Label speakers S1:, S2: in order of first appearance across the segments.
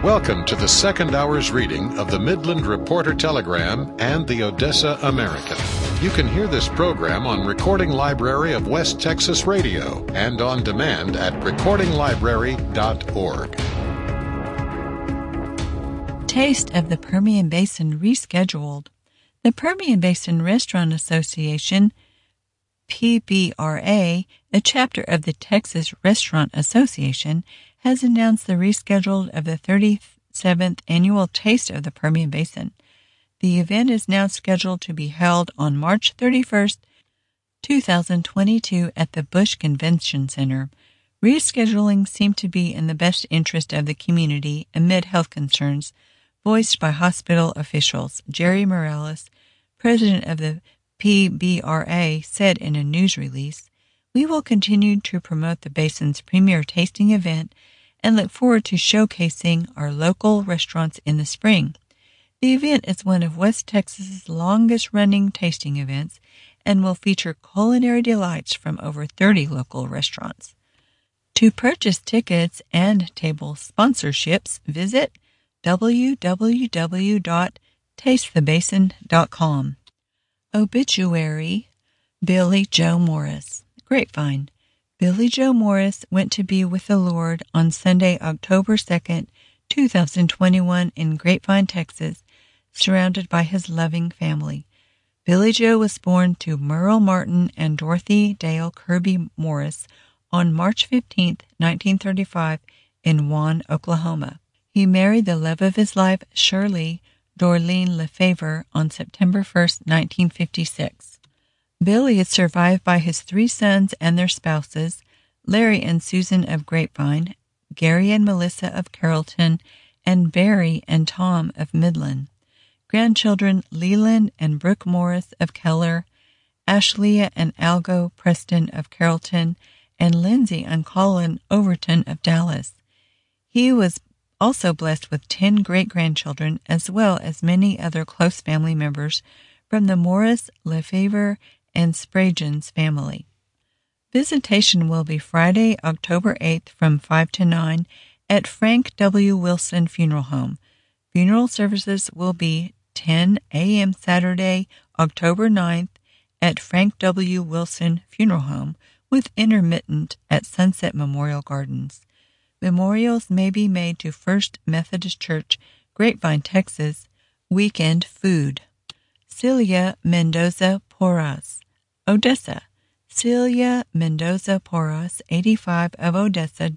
S1: Welcome to the second hour's reading of the Midland Reporter Telegram and the Odessa American. You can hear this program on Recording Library of West Texas Radio and on demand at recordinglibrary.org.
S2: Taste of the Permian Basin rescheduled. The Permian Basin Restaurant Association, PBRA, a chapter of the Texas Restaurant Association, has announced the reschedule of the 37th annual Taste of the Permian Basin. The event is now scheduled to be held on March 31st, 2022 at the Busch Convention Center. Rescheduling seemed to be in the best interest of the community amid health concerns voiced by hospital officials. Jerry Morales, president of the PBRA, said in a news release, "We will continue to promote the basin's premier tasting event and look forward to showcasing our local restaurants in the spring. The event is one of West Texas's longest-running tasting events and will feature culinary delights from over 30 local restaurants. To purchase tickets and table sponsorships, visit www.tastethebasin.com. Obituary: Billy Joe Morris. Grapevine. Billy Joe Morris went to be with the Lord on Sunday, October 2nd, 2021 in Grapevine, Texas, surrounded by his loving family. Billy Joe was born to Merle Martin and Dorothy Dale Kirby Morris on March 15, 1935, in Juan, Oklahoma. He married the love of his life, Shirley Dorleen Lefevre, on September 1st, 1956. Billy is survived by his 3 sons and their spouses, Larry and Susan of Grapevine, Gary and Melissa of Carrollton, and Barry and Tom of Midland. Grandchildren Leland and Brooke Morris of Keller, Ashlea and Algo Preston of Carrollton, and Lindsay and Colin Overton of Dallas. He was also blessed with 10 great-grandchildren, as well as many other close family members from the Morris, Lefevre, and Spragens family. Visitation will be Friday, October 8th from 5 to 9 at Frank W. Wilson Funeral Home. Funeral services will be 10 a.m. Saturday, October 9th at Frank W. Wilson Funeral Home, with intermittent at Sunset Memorial Gardens. Memorials may be made to First Methodist Church, Grapevine, Texas. Weekend food. Celia Mendoza Porras, Odessa. Celia Mendoza Porras, 85, of Odessa,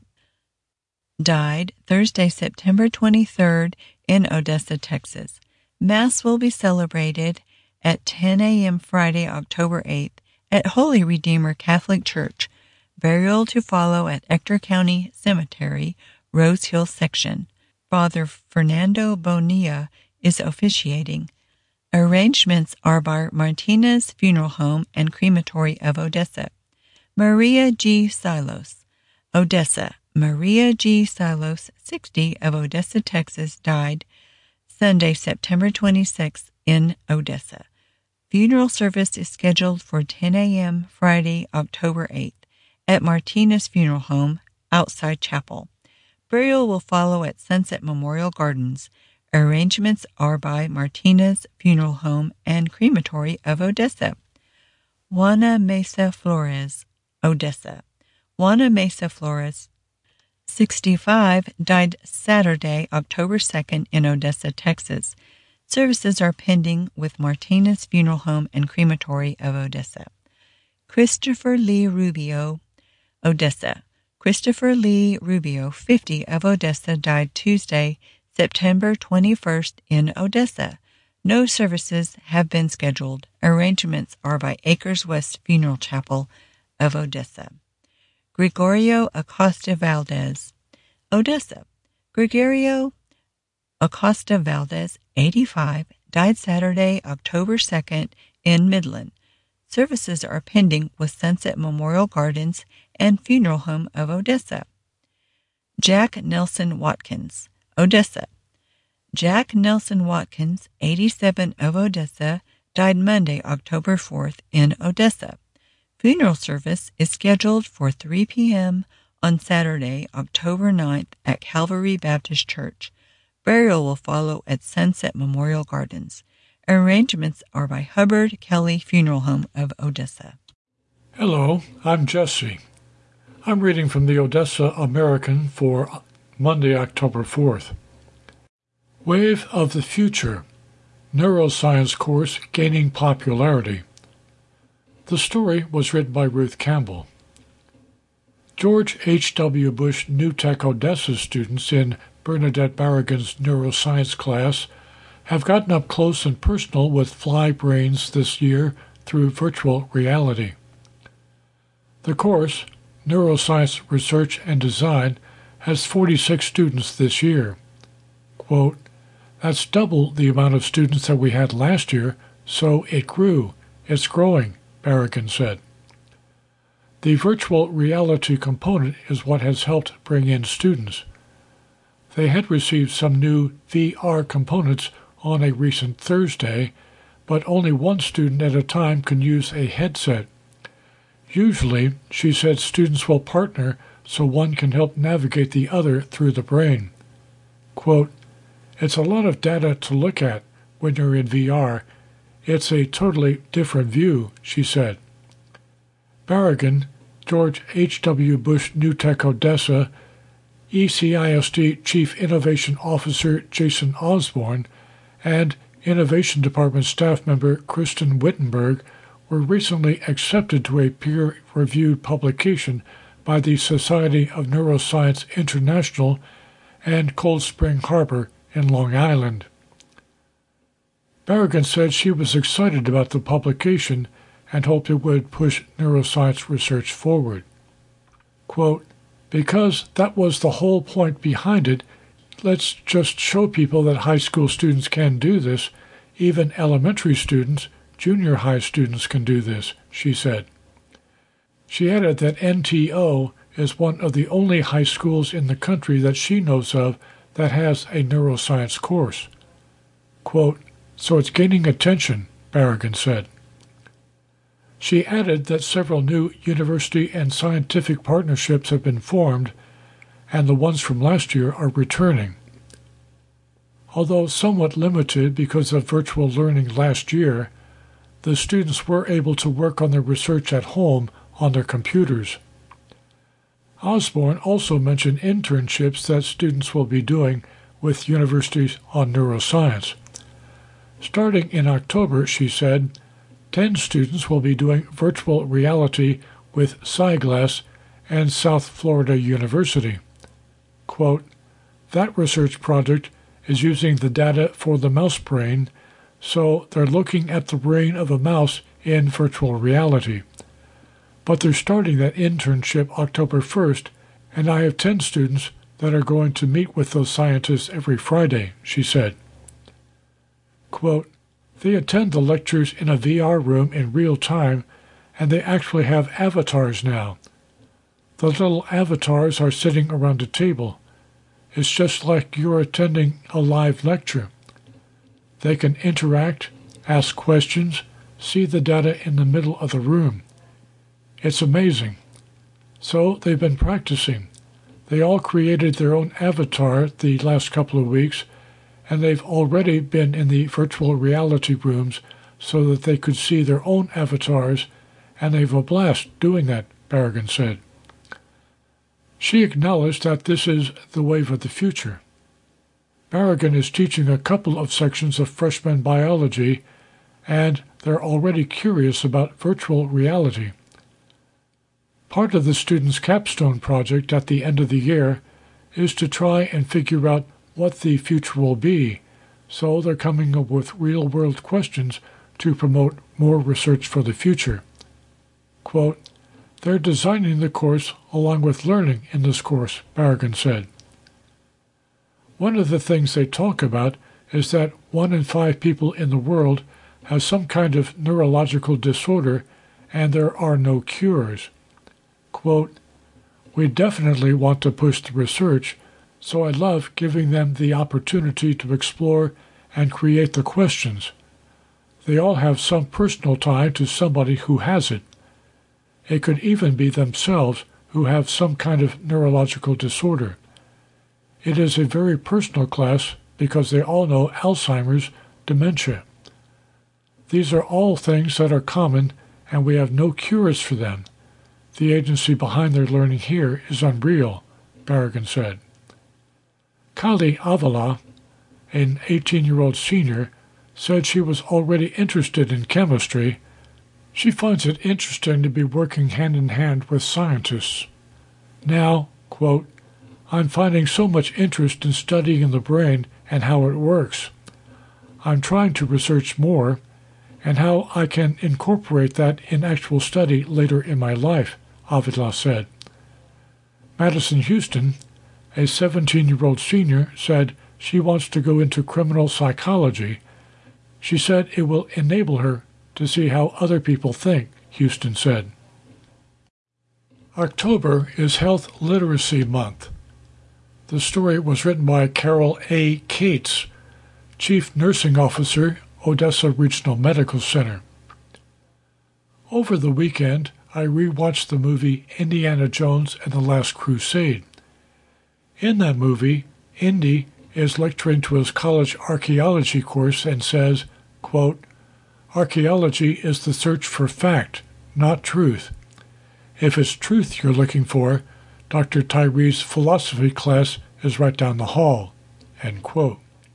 S2: died Thursday, September 23rd in Odessa, Texas. Mass will be celebrated at 10 a.m. Friday, October 8th at Holy Redeemer Catholic Church. Burial to follow at Ector County Cemetery, Rose Hill Section. Father Fernando Bonilla is officiating. Arrangements are by Martinez Funeral Home and Crematory of Odessa. Maria G. Silos, Odessa. Maria G. Silos, 60, of Odessa, Texas, died Sunday, September 26th in Odessa. Funeral service is scheduled for 10 a.m. Friday, October 8th at Martinez Funeral Home, outside chapel. Burial will follow at Sunset Memorial Gardens. Arrangements are by Martinez Funeral Home and Crematory of Odessa. Juana Mesa Flores, Odessa. Juana Mesa Flores, 65, died Saturday, October 2nd in Odessa, Texas. Services are pending with Martinez Funeral Home and Crematory of Odessa. Christopher Lee Rubio, Odessa. Christopher Lee Rubio, 50, of Odessa, died Tuesday, September 21st in Odessa. No services have been scheduled. Arrangements are by Acres West Funeral Chapel of Odessa. Gregorio Acosta Valdez, Odessa. Gregorio Acosta Valdez, 85, died Saturday, October 2nd in Midland. Services are pending with Sunset Memorial Gardens and Funeral Home of Odessa. Jack Nelson Watkins, Odessa. Jack Nelson Watkins, 87, of Odessa, died Monday, October 4th in Odessa. Funeral service is scheduled for 3 p.m. on Saturday, October 9th at Calvary Baptist Church. Burial will follow at Sunset Memorial Gardens. Arrangements are by Hubbard Kelly Funeral Home of Odessa.
S3: Hello, I'm Jesse. I'm reading from the Odessa American for Monday, October 4th. Wave of the Future, Neuroscience Course Gaining Popularity. The story was written by Ruth Campbell. George H.W. Bush New Tech Odessa students in Bernadette Barragan's neuroscience class have gotten up close and personal with fly brains this year through virtual reality. The course, Neuroscience Research and Design, has 46 students this year. Quote, "That's double the amount of students that we had last year, so it grew. It's growing," Barragan said. The virtual reality component is what has helped bring in students. They had received some new VR components on a recent Thursday, but only one student at a time can use a headset. Usually, she said, students will partner so one can help navigate the other through the brain. Quote, "It's a lot of data to look at when you're in VR. It's a totally different view," she said. Barragan, George H.W. Bush New Tech Odessa, ECISD Chief Innovation Officer Jason Osborne, and Innovation Department staff member Kristen Wittenberg were recently accepted to a peer-reviewed publication by the Society of Neuroscience International and Cold Spring Harbor in Long Island. Barragan said she was excited about the publication and hoped it would push neuroscience research forward. Quote, "Because that was the whole point behind it, let's just show people that high school students can do this. Even elementary students, junior high students can do this," she said. She added that NTO is one of the only high schools in the country that she knows of that has a neuroscience course. Quote, "So it's gaining attention," Barragan said. She added that several new university and scientific partnerships have been formed, and the ones from last year are returning. Although somewhat limited because of virtual learning last year, the students were able to work on their research at home on their computers. Osborne also mentioned internships that students will be doing with universities on neuroscience. Starting in October, she said, 10 students will be doing virtual reality with SciGlass and South Florida University. Quote, "That research project is using the data for the mouse brain, so they're looking at the brain of a mouse in virtual reality. But they're starting that internship October 1st, and I have 10 students that are going to meet with those scientists every Friday," she said. Quote, "They attend the lectures in a VR room in real time, and they actually have avatars now. The little avatars are sitting around a table. It's just like you're attending a live lecture. They can interact, ask questions, see the data in the middle of the room. It's amazing. So they've been practicing. They all created their own avatar the last couple of weeks, and they've already been in the virtual reality rooms so that they could see their own avatars, and they've a blast doing that," Barragan said. She acknowledged that this is the wave of the future. Barragan is teaching a couple of sections of freshman biology, and they're already curious about virtual reality. Part of the students' capstone project at the end of the year is to try and figure out what the future will be, so they're coming up with real-world questions to promote more research for the future. Quote, "They're designing the course along with learning in this course," Barragan said. One of the things they talk about is that 1 in 5 people in the world have some kind of neurological disorder, and there are no cures. Quote, "We definitely want to push the research, so I love giving them the opportunity to explore and create the questions. They all have some personal tie to somebody who has it. It could even be themselves who have some kind of neurological disorder. It is a very personal class," because they all know Alzheimer's, dementia. These are all things that are common, and we have no cures for them. The agency behind their learning here is unreal, Berrigan said. Kali Avala, an 18-year-old senior, said she was already interested in chemistry. She finds it interesting to be working hand-in-hand with scientists. Now, quote, I'm finding so much interest in studying the brain and how it works. I'm trying to research more and how I can incorporate that in actual study later in my life, Avila said. Madison Houston, a 17-year-old senior, said she wants to go into criminal psychology. She said it will enable her to see how other people think, Houston said. October is Health Literacy Month. The story was written by Carol A. Cates, Chief Nursing Officer, Odessa Regional Medical Center. Over the weekend, I rewatched the movie Indiana Jones and the Last Crusade. In that movie, Indy is lecturing to his college archaeology course and says, quote, archaeology is the search for fact, not truth. If it's truth you're looking for, Dr. Tyree's philosophy class is right down the hall, end quote.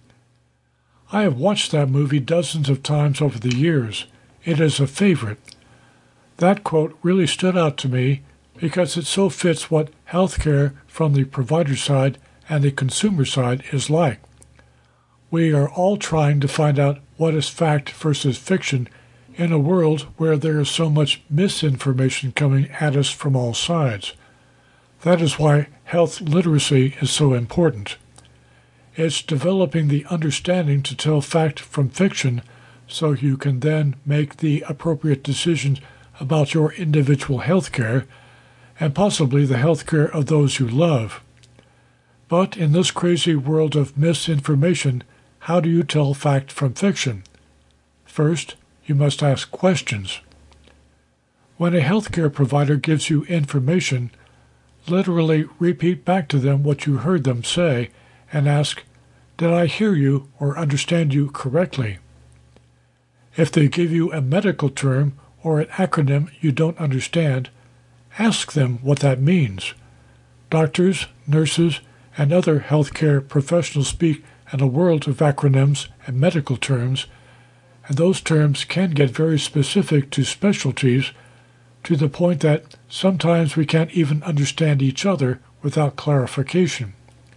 S3: I have watched that movie dozens of times over the years. It is a favorite. That quote really stood out to me because it so fits what healthcare from the provider side and the consumer side is like. We are all trying to find out what is fact versus fiction in a world where there is so much misinformation coming at us from all sides. That is why health literacy is so important. It's developing the understanding to tell fact from fiction so you can then make the appropriate decisions about your individual health care and possibly the health care of those you love. But in this crazy world of misinformation, how do you tell fact from fiction? First, you must ask questions. When a healthcare provider gives you information, literally repeat back to them what you heard them say and ask, did I hear you or understand you correctly? If they give you a medical term or an acronym you don't understand, ask them what that means. Doctors, nurses, and other healthcare professionals speak in a world of acronyms and medical terms, and those terms can get very specific to specialties to the point that sometimes we can't even understand each other without clarification.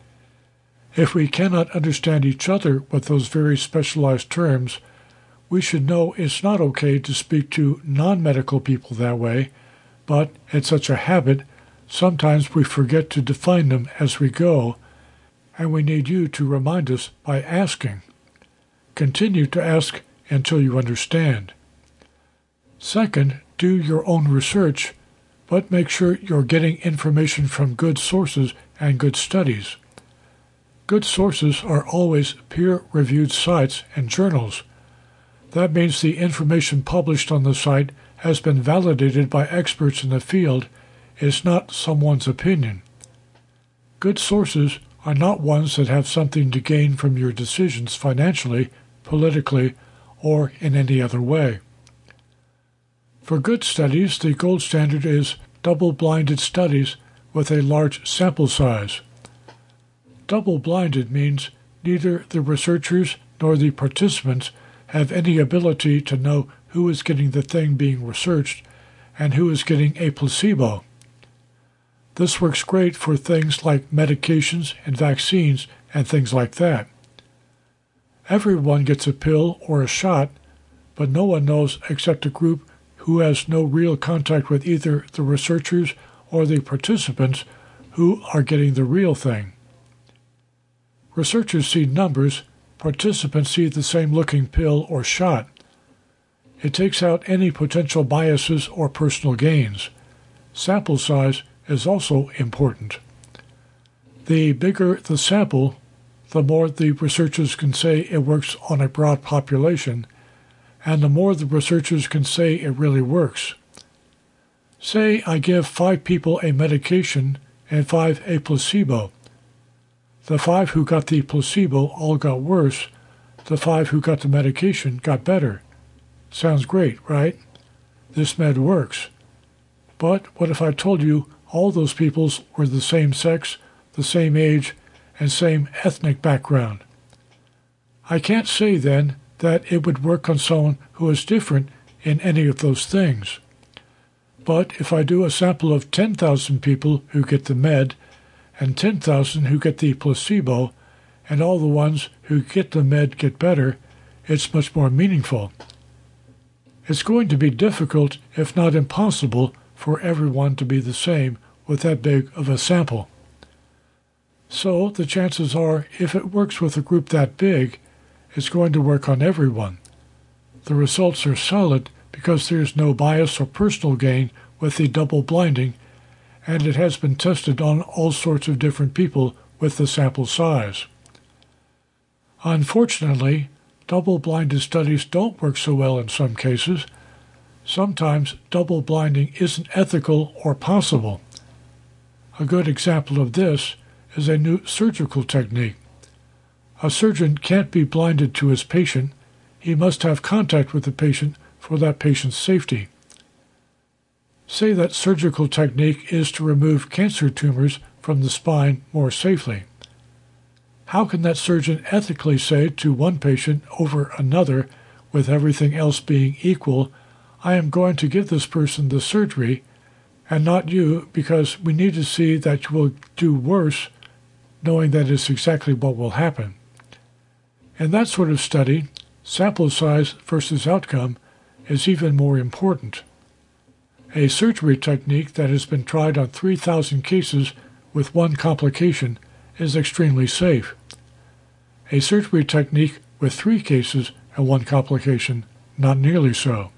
S3: If we cannot understand each other with those very specialized terms, we should know it's not okay to speak to non-medical people that way, but it's such a habit, sometimes we forget to define them as we go, and we need you to remind us by asking. Continue to ask until you understand. Second, do your own research, but make sure you're getting information from good sources and good studies. Good sources are always peer-reviewed sites and journals. That means the information published on the site has been validated by experts in the field. It's not someone's opinion. Good sources are not ones that have something to gain from your decisions financially, politically, or in any other way. For good studies, the gold standard is double-blinded studies with a large sample size. Double-blinded means neither the researchers nor the participants have any ability to know who is getting the thing being researched and who is getting a placebo. This works great for things like medications and vaccines and things like that. Everyone gets a pill or a shot, but no one knows except a group who has no real contact with either the researchers or the participants who are getting the real thing. Researchers see numbers, participants see the same looking pill or shot. It takes out any potential biases or personal gains. Sample size is also important. The bigger the sample, the more the researchers can say it works on a broad population, and the more the researchers can say it really works. Say I give 5 people a medication and 5 a placebo. The 5 who got the placebo all got worse. The 5 who got the medication got better. Sounds great, right? This med works. But what if I told you all those people were the same sex, the same age, and same ethnic background? I can't say then that it would work on someone who is different in any of those things. But if I do a sample of 10,000 people who get the med and 10,000 who get the placebo, and all the ones who get the med get better, it's much more meaningful. It's going to be difficult, if not impossible, for everyone to be the same with that big of a sample. So the chances are, if it works with a group that big, it's going to work on everyone. The results are solid because there's no bias or personal gain with the double blinding, and it has been tested on all sorts of different people with the sample size. Unfortunately, double-blinded studies don't work so well in some cases. Sometimes double-blinding isn't ethical or possible. A good example of this is a new surgical technique. A surgeon can't be blinded to his patient. He must have contact with the patient for that patient's safety. Say that surgical technique is to remove cancer tumors from the spine more safely. How can that surgeon ethically say to one patient over another, with everything else being equal, I am going to give this person the surgery, and not you, because we need to see that you will do worse, knowing that is exactly what will happen? In that sort of study, sample size versus outcome is even more important. A surgery technique that has been tried on 3,000 cases with one complication is extremely safe. A surgery technique with 3 cases and 1 complication, not nearly so.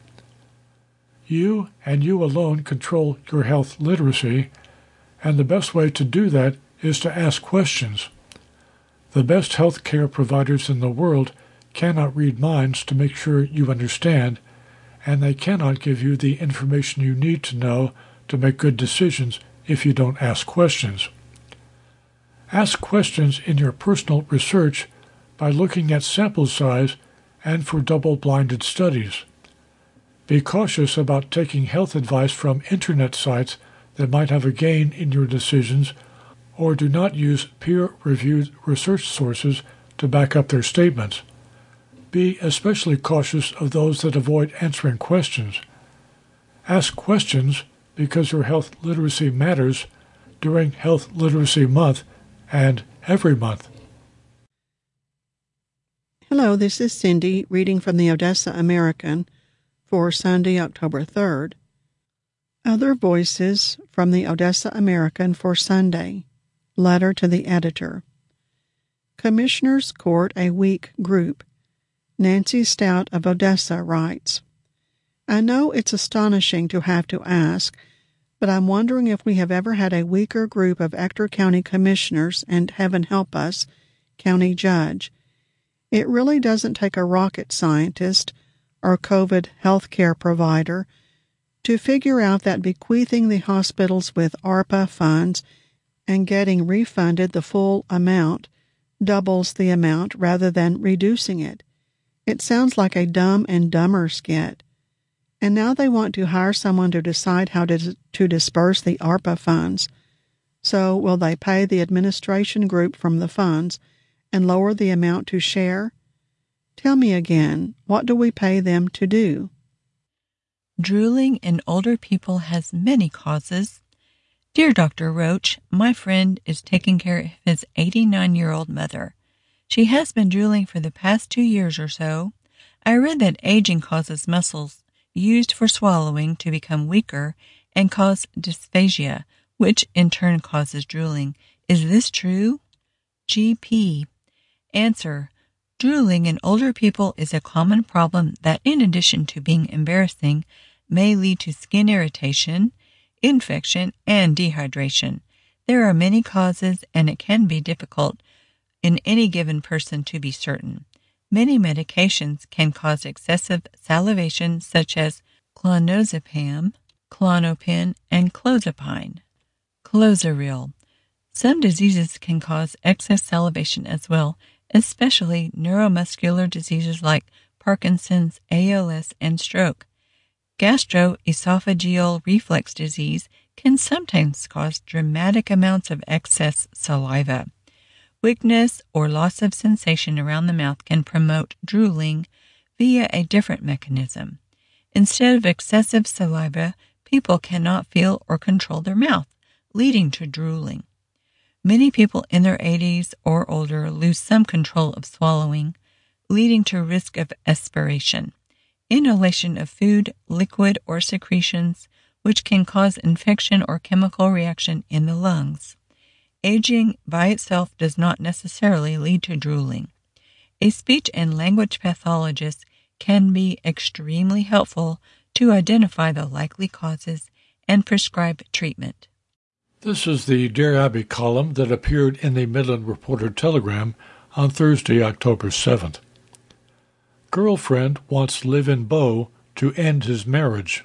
S3: You and you alone control your health literacy, and the best way to do that is to ask questions. The best health care providers in the world cannot read minds to make sure you understand, and they cannot give you the information you need to know to make good decisions if you don't ask questions. Ask questions in your personal research by looking at sample size and for double-blinded studies. Be cautious about taking health advice from internet sites that might have a gain in your decisions, or do not use peer-reviewed research sources to back up their statements. Be especially cautious of those that avoid answering questions. Ask questions because your health literacy matters during Health Literacy Month and every month.
S4: Hello, this is Cindy reading from the Odessa American for Sunday, October 3rd. Other voices from the Odessa American for Sunday. Letter to the editor. Commissioners Court a weak group. Nancy Stout of Odessa writes, I know it's astonishing to have to ask, but I'm wondering if we have ever had a weaker group of Ector County commissioners and, heaven help us, county judge. It really doesn't take a rocket scientist or COVID health care provider to figure out that bequeathing the hospitals with ARPA funds and getting refunded the full amount doubles the amount rather than reducing it. It sounds like a Dumb and Dumber skit. And now they want to hire someone to decide how to disperse the ARPA funds. So will they pay the administration group from the funds and lower the amount to share? Tell me again, what do we pay them to do?
S2: Drooling in older people has many causes. Dear Dr. Roach, my friend is taking care of his 89-year-old mother. She has been drooling for the past 2 years or so. I read that aging causes muscles used for swallowing to become weaker and cause dysphagia, which in turn causes drooling. Is this true? GP. Answer. Drooling in older people is a common problem that, in addition to being embarrassing, may lead to skin irritation, infection, and dehydration. There are many causes, and it can be difficult in any given person to be certain. Many medications can cause excessive salivation, such as clonazepam, Klonopin, and clozapine. Clozaril. Some diseases can cause excess salivation as well, especially neuromuscular diseases like Parkinson's, ALS, and stroke. Gastroesophageal reflux disease can sometimes cause dramatic amounts of excess saliva. Weakness or loss of sensation around the mouth can promote drooling via a different mechanism. Instead of excessive saliva, people cannot feel or control their mouth, leading to drooling. Many people in their 80s or older lose some control of swallowing, leading to risk of aspiration, inhalation of food, liquid, or secretions, which can cause infection or chemical reaction in the lungs. Aging by itself does not necessarily lead to drooling. A speech and language pathologist can be extremely helpful to identify the likely causes and prescribe treatment.
S3: This is the Dear Abby column that appeared in the Midland Reporter Telegram on Thursday, October 7th. Girlfriend wants live-in beau to end his marriage.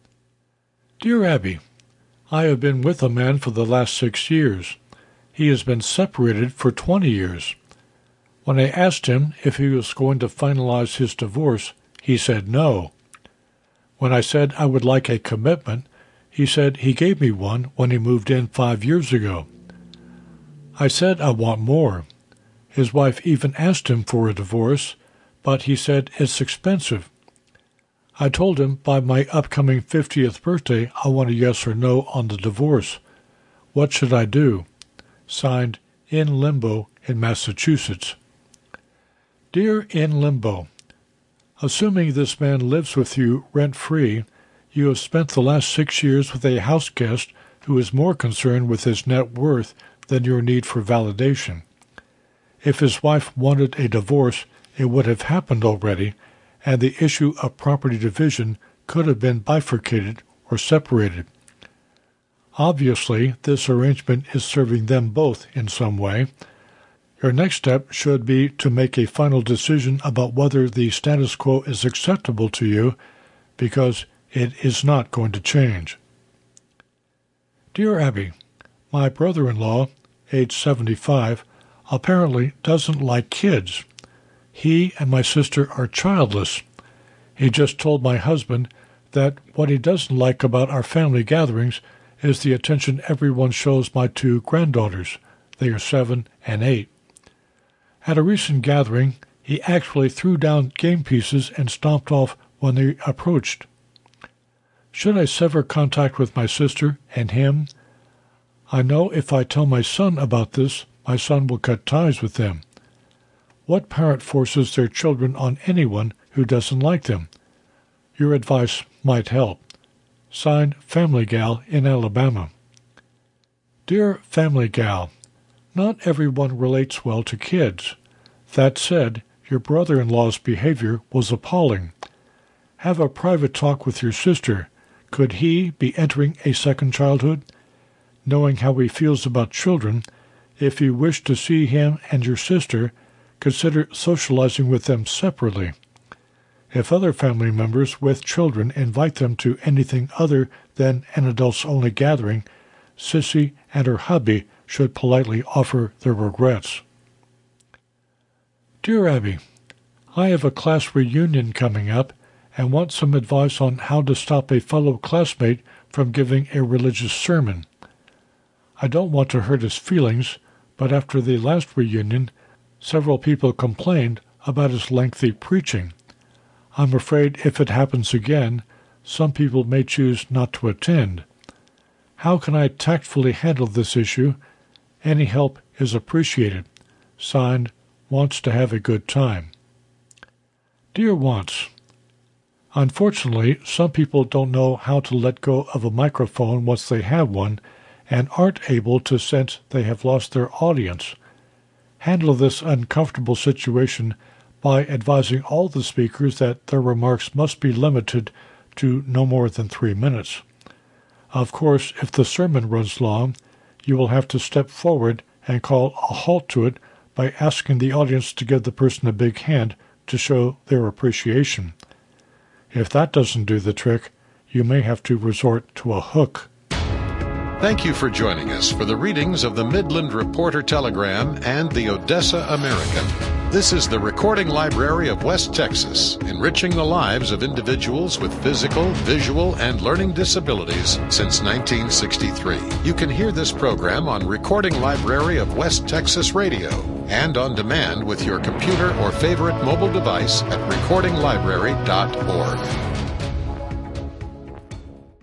S3: Dear Abby, I have been with a man for the last 6 years. He has been separated for 20 years. When I asked him if he was going to finalize his divorce, he said no. When I said I would like a commitment, he said he gave me one when he moved in 5 years ago. I said I want more. His wife even asked him for a divorce, but he said it's expensive. I told him by my upcoming 50th birthday I want a yes or no on the divorce. What should I do? Signed, In Limbo in Massachusetts. Dear In Limbo, assuming this man lives with you rent-free, you have spent the last 6 years with a house guest who is more concerned with his net worth than your need for validation. If his wife wanted a divorce, it would have happened already, and the issue of property division could have been bifurcated or separated. Obviously, this arrangement is serving them both in some way. Your next step should be to make a final decision about whether the status quo is acceptable to you, because it is not going to change. Dear Abby, my brother-in-law, age 75, apparently doesn't like kids. He and my sister are childless. He just told my husband that what he doesn't like about our family gatherings is the attention everyone shows my 2 granddaughters. They are 7 and 8. At a recent gathering, he actually threw down game pieces and stomped off when they approached. Should I sever contact with my sister and him? I know if I tell my son about this, my son will cut ties with them. What parent forces their children on anyone who doesn't like them? Your advice might help. Signed, Family Gal in Alabama. Dear Family Gal, not everyone relates well to kids. That said, your brother-in-law's behavior was appalling. Have a private talk with your sister. Could he be entering a second childhood? Knowing how he feels about children, if you wish to see him and your sister, consider socializing with them separately. If other family members with children invite them to anything other than an adults-only gathering, Sissy and her hubby should politely offer their regrets. Dear Abby, I have a class reunion coming up and want some advice on how to stop a fellow classmate from giving a religious sermon. I don't want to hurt his feelings, but after the last reunion, several people complained about his lengthy preaching. I'm afraid if it happens again, some people may choose not to attend. How can I tactfully handle this issue? Any help is appreciated. Signed, Wants to have a good time. Dear Wants, unfortunately, some people don't know how to let go of a microphone once they have one and aren't able to sense they have lost their audience. Handle this uncomfortable situation by advising all the speakers that their remarks must be limited to no more than 3 minutes. Of course, if the sermon runs long, you will have to step forward and call a halt to it by asking the audience to give the person a big hand to show their appreciation. If that doesn't do the trick, you may have to resort to a hook.
S1: Thank you for joining us for the readings of the Midland Reporter Telegram and the Odessa American. This is the Recording Library of West Texas, enriching the lives of individuals with physical, visual, and learning disabilities since 1963. You can hear this program on Recording Library of West Texas Radio and on demand with your computer or favorite mobile device at recordinglibrary.org.